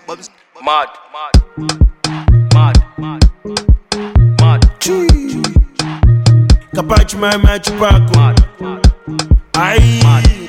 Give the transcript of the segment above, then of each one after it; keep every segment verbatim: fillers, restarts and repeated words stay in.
Mad, mad, mad, mad, mad. Capacho my match Paco. Aye.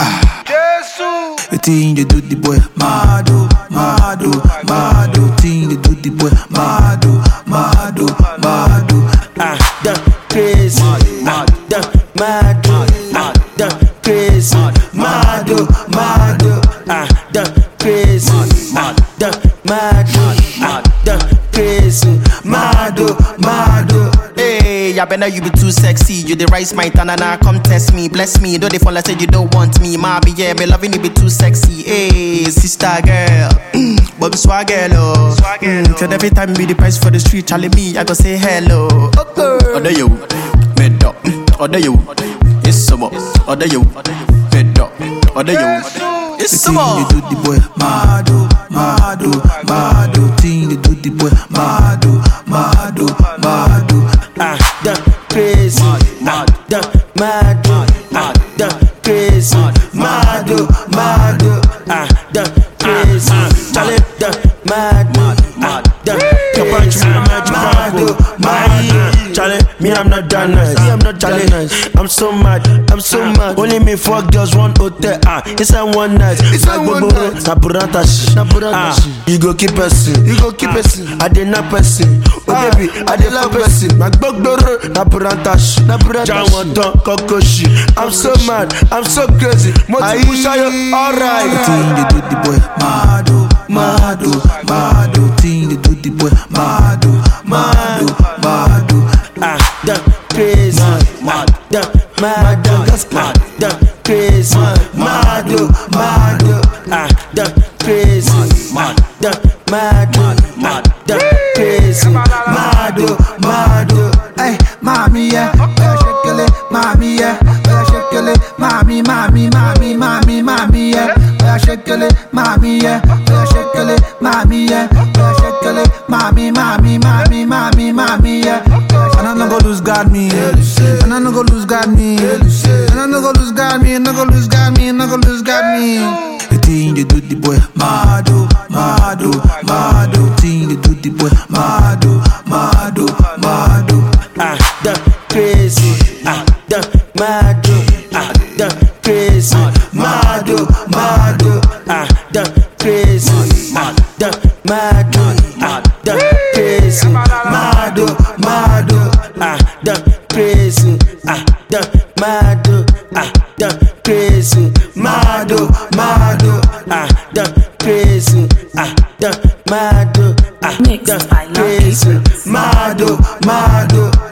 Jesus. The thing they do the boy Mado, Mado, Mado. The thing they do the boy Mado, Mado, Mado. Ah, the crazy, ah, the Mado, ah, the crazy, Mado, Mado, ah, the crazy, ah, the Mado, ah, the crazy, Mado, Mado. Hey, I better you be too sexy. You the rice my tan and I come test me. Bless me, don't they fall I said you don't want me. Ma be yeah, me loving you be too sexy. Hey, sister girl, mm, Bobby Swagger, oh. Mm, cause every time be the price for the street, Charlie me, I go say hello. Okay. Other you, made up. Other you, it's some more. Other you, made up. Other you, it's some more. You do the boy Mado, Mado, Mado. Thing you do the boy Mado, Mado, Mado. Ah, the crazy, ah, the Mado, ah, the crazy, Mado, Mado, ah, the crazy, Charlie, the Mado, ah, the crazy, Mado, Mado. Charlie, me I'm not done nice, I'm not Charlie, I'm so mad, I'm so mad. Only me four girls, one hotel, ah, it's a one night, it's a one night. Na buranta shi, na buranta shi. You go keep person, you go keep person. I did not person, oh baby, I did love person. My bug door, na buranta shi, na buranta shi. Jawan don kokoshi. I'm so mad, I'm so crazy. Moti pushayo, alright. The thing they do the boy Mado, Mado, Mado. Thing they do the boy Mado, Mado, Mado. Ah, the crazy, mad, the Mado, ah, the crazy, Mado, Mado, ah, the crazy, mad, the Mado, ah, the crazy, Mado, Mado. Hey, mommy, yeah, better shake it, mommy, yeah, better shake it, mommy, mommy, mommy, mommy, mommy, yeah, better shake it, mommy, yeah, better shake it, mommy, yeah, better shake it, mommy, mommy, mommy, mommy, mommy, yeah. And I no go lose God me, and I no go lose God me, and I no go lose God me, and I no go lose God me, and I no go lose God me. The thing they do the boy Mado, Mado, Mado. The thing they do the boy Mado, Mado, Mado. Ah, the crazy, ah, the Mado, ah, the crazy, Mado, Mado, ah, the crazy, ah, the Mado, ah, the crazy, Mado, Mado, ah, the crazy, ah, the Mado, ah, the crazy, Mado, Mado, ah, the crazy, ah, the Mado, ah, the crazy, Mado, Mado.